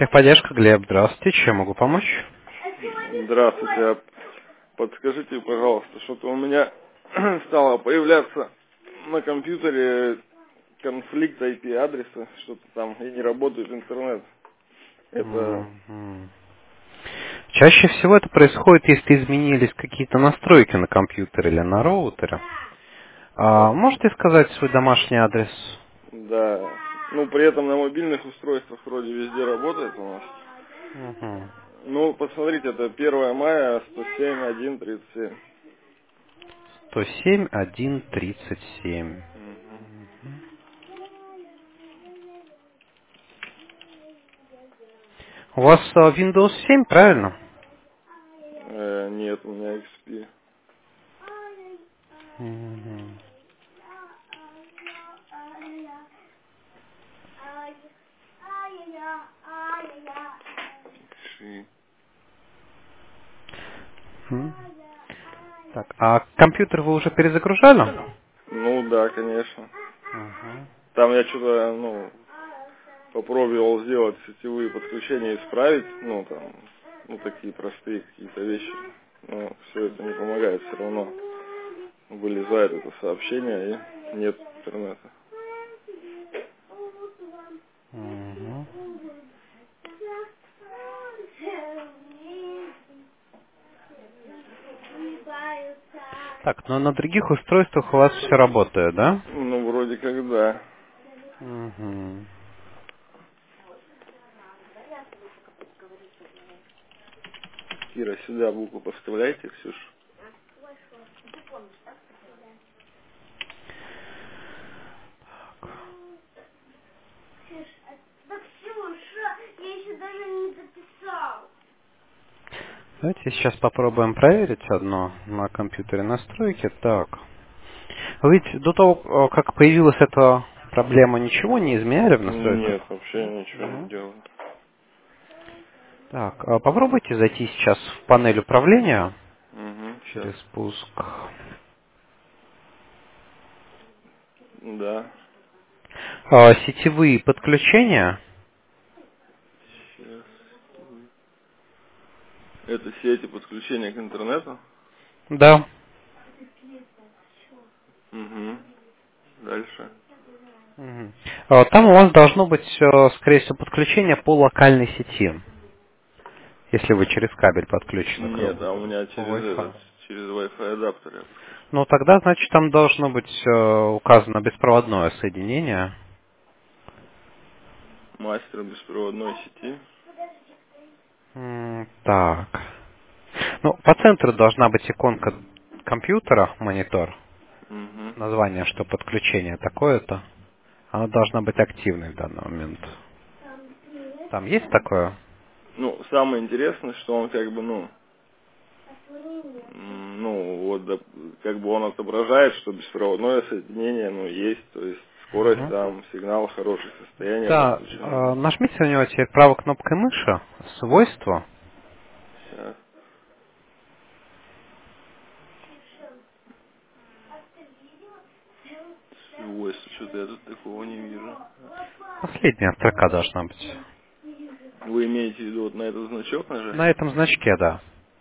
Техподдержка, Глеб, здравствуйте. Чем могу помочь? Здравствуйте. Подскажите, пожалуйста, что-то у меня стало появляться на компьютере конфликт IP-адреса, что-то там, и не работает интернет. Это, Мгм. Чаще всего это происходит, если изменились какие-то настройки на компьютере или на роутере. Можете сказать свой домашний адрес? да, ну, при этом на мобильных устройствах вроде везде работает у нас. Мгм. Ну, посмотрите, это 1 мая, 107.1.37. 107.1.37. Мгм. У вас Windows 7, правильно? Нет, у меня XP. Мгм. XP. М. Так, а компьютер вы уже перезагружали? Ну, да, конечно. Мгм. Там я что-то, ну, попробовал сделать сетевые подключения, исправить, ну, там, ну, такие простые какие-то вещи. Но все это не помогает, все равно вылезает это сообщение и нет интернета. Мгм. Так, но на других устройствах у вас все работает, да? Ну, вроде как да. Мгм. Кира, сюда букву подставляйте, Ксюш. Давайте сейчас попробуем проверить одно на компьютере настройки. Так. Вы ведь до того, как появилась эта проблема, ничего не изменяли в настройках? Нет, вообще ничего не Мгм. делаю. Так, попробуйте зайти сейчас в панель управления Угу, сейчас. через спуск. Да. Сетевые подключения. Сейчас. Это сети подключения к интернету? Да. Угу. Дальше. Мгм. Там у вас должно быть, скорее всего, подключение по локальной сети, если вы через кабель подключены к Нет, а у меня через Wi-Fi. этот, через Wi-Fi адаптер я подключен. Ну, тогда, значит, там должно быть указано беспроводное соединение. Мастер беспроводной сети. Так. Ну, по центру должна быть иконка компьютера, монитор. Угу. Название, что подключение такое-то. Она должна быть активной в данный момент. Там есть такое? Ну, самое интересное, что он как бы, ну, вот, как бы он отображает, что беспроводное соединение, ну, есть, то есть скорость Мгм. там, сигнал, хорошее состояние Да, подключения. нажмите на него теперь правой кнопкой мыши, свойства. Сейчас. Свойства, что-то я тут такого не вижу. Последняя строка должна быть. Вы имеете в виду вот на этот значок нажать? На этом значке, да.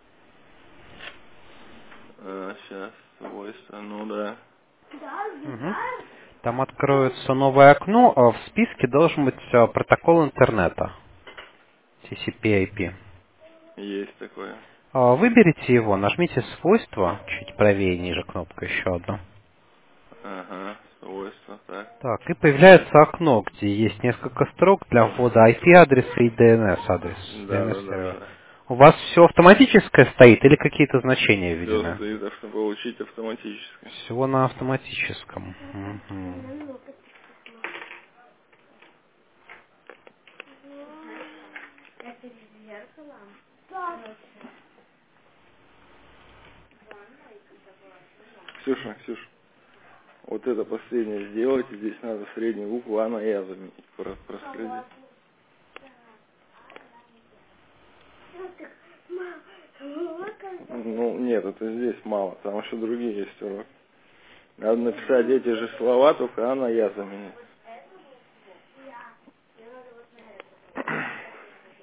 Сейчас, свойства, ну да. Мгм. Там откроется новое окно, а в списке должен быть протокол интернета. TCP/IP. Есть такое. Выберите его, нажмите свойства, чуть правее ниже кнопка еще одна. Ага, свойства, так. Так, и появляется окно, где есть несколько строк для ввода IP-адреса и DNS-адрес, Да, да, да, DNS-сервера. да. У вас все автоматическое стоит или какие-то значения Все введены? стоит получить автоматически. Всего на автоматическом. Мгм. Ксюша, Ксюша, вот это последнее сделайте, здесь надо среднюю букву А на Я заменить, проследить. Ну, нет, это здесь мало, там еще другие есть уроки. Надо написать эти же слова, только А на Я заменить.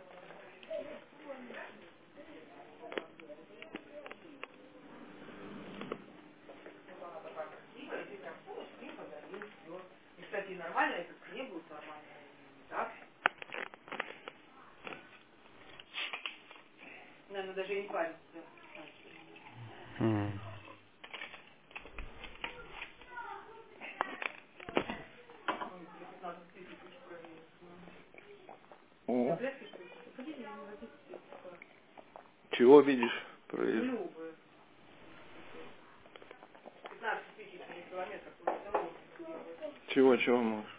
О. Чего видишь? Проезд. Чего можешь?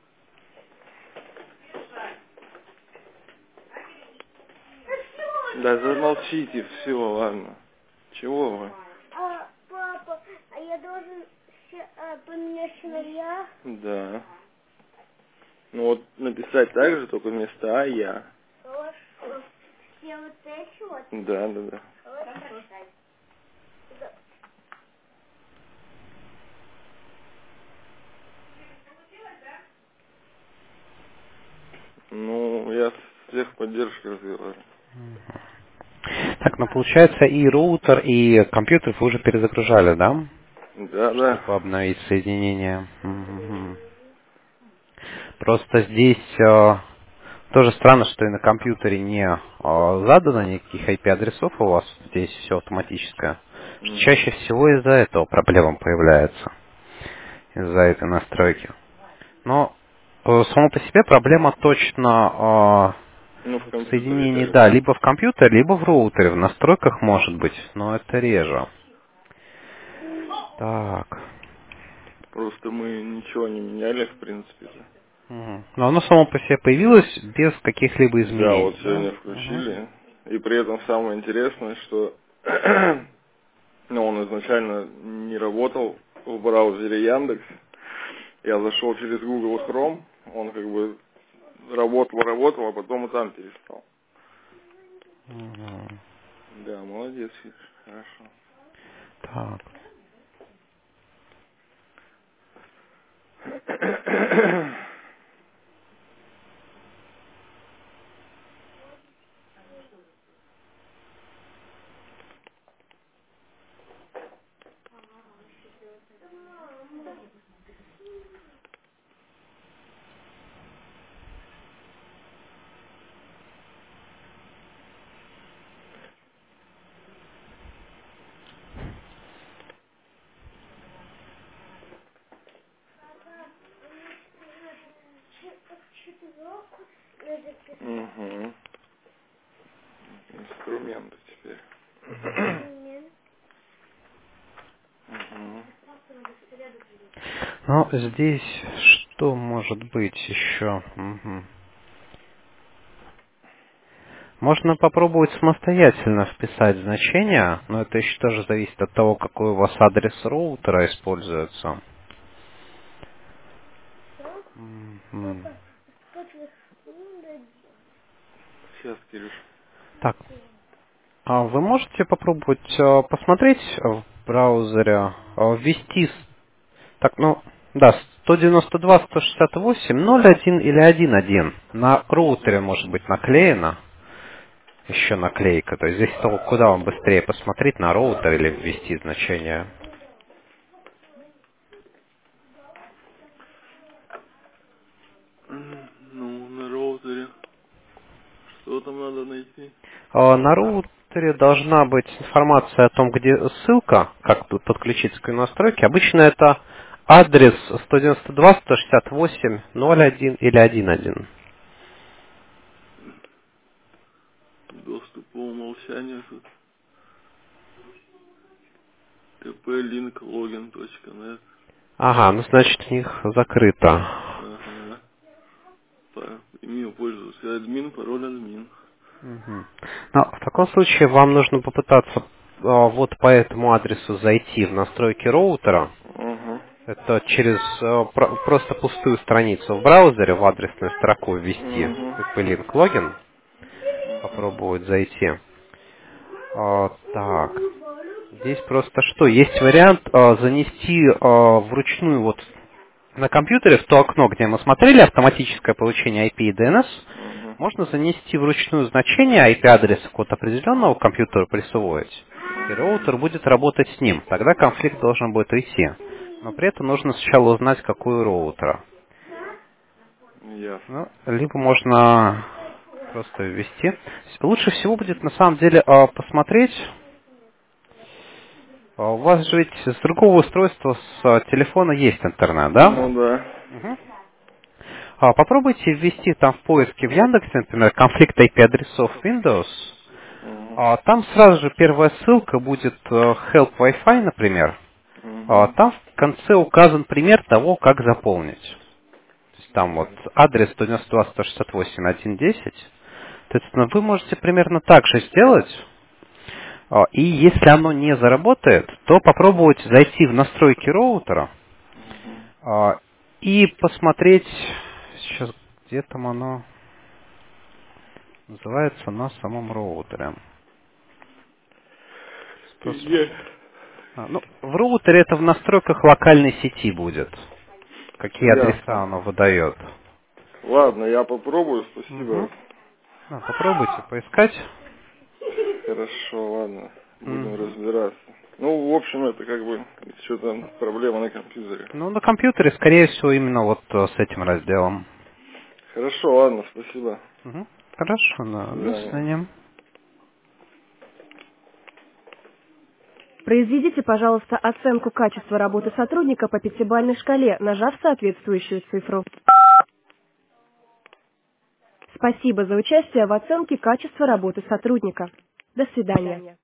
Да замолчите, все, ладно. Чего вы? Папа, а я должен поменять сыновья? Да. Ну вот написать так же, только вместо А я. Хорошо. Все вот эти вот? Да. Хорошо. Ну, я с техподдержкой разговариваю. Так, ну получается и роутер, и компьютер вы уже перезагружали, да? Да. Чтобы обновить соединение. Мгм. Просто здесь тоже странно, что и на компьютере не задано никаких IP-адресов у вас. Здесь все автоматическое. Чаще всего из-за этого проблема появляется. Из-за этой настройки. Но само по себе проблема точно Ну, в в компьютере, соединении, да. да, либо в компьютере, либо в роутере. В настройках может быть, но это реже. Так. Просто мы ничего не меняли, в принципе. Мгм. Но оно само по себе появилось без каких-либо Да, вот изменений, да? сегодня Мгм. включили. И при этом самое интересное, что ну, он изначально не работал в браузере Яндекс. Я зашел через Google Chrome, он как бы работал, а потом и там перестал. Мгм. Да, молодец, видишь, хорошо. Так. Угу. Инструменты теперь. Угу. Ну, здесь что может быть еще? Мгм. Можно попробовать самостоятельно вписать значение, но это еще тоже зависит от того, какой у вас адрес роутера используется. Мгм. Сейчас, Кирюш. Так, а вы можете попробовать посмотреть в браузере, ввести, так, ну, да, 192.168.0.1 или 1.1. На роутере может быть наклеено еще наклейка. То есть здесь то, куда вам быстрее посмотреть, на роутер или ввести значение. Ну, на роутере. Что там надо найти? На роутере должна быть информация о том, где ссылка, как тут подключиться к настройке. Обычно это адрес 192.168.0.1 или 1.1. Доступ по умолчанию тут. tplinkLogin.net. Ага, ну значит у них закрыто. Ага. Имя пользователя админ, пароль админ. Мгм. Но в таком случае вам нужно попытаться вот по этому адресу зайти в настройки роутера. Угу. Это через просто пустую страницу в браузере в адресную строку ввести Угу. TP-Link логин. Попробовать зайти. Так. Здесь просто что? Есть вариант занести вручную вот на компьютере в то окно, где мы смотрели автоматическое получение IP и DNS. Угу. Можно занести вручную значение IP-адреса код определенного компьютера присвоить. И роутер будет работать с ним. Тогда конфликт должен будет уйти. Но при этом нужно сначала узнать, какой у роутера. Ясно. Ну, либо можно просто ввести. Лучше всего будет на самом деле посмотреть. У вас же ведь с другого устройства, с телефона есть интернет, да? Ну да. Угу. Попробуйте ввести там в поиске в Яндексе, например, конфликт IP-адресов Windows. Там сразу же первая ссылка будет Help Wi-Fi, например. Там в конце указан пример того, как заполнить. То есть там вот адрес 192.168.1.10. Соответственно, вы можете примерно так же сделать. И если оно не заработает, то попробуйте зайти в настройки роутера и посмотреть, сейчас где там оно называется на самом роутере. Где? В роутере это в настройках локальной сети будет. Какие адреса оно выдает. Ладно, я попробую, спасибо. Попробуйте поискать. Хорошо, ладно, будем разбираться. Ну, в общем, это как бы что-то проблема на компьютере. На компьютере, скорее всего, именно вот с этим разделом. Хорошо, ладно, спасибо. Хорошо, до свидания. Произведите, пожалуйста, оценку качества работы сотрудника по 5-бальной шкале, нажав соответствующую цифру. Спасибо за участие в оценке качества работы сотрудника. До свидания.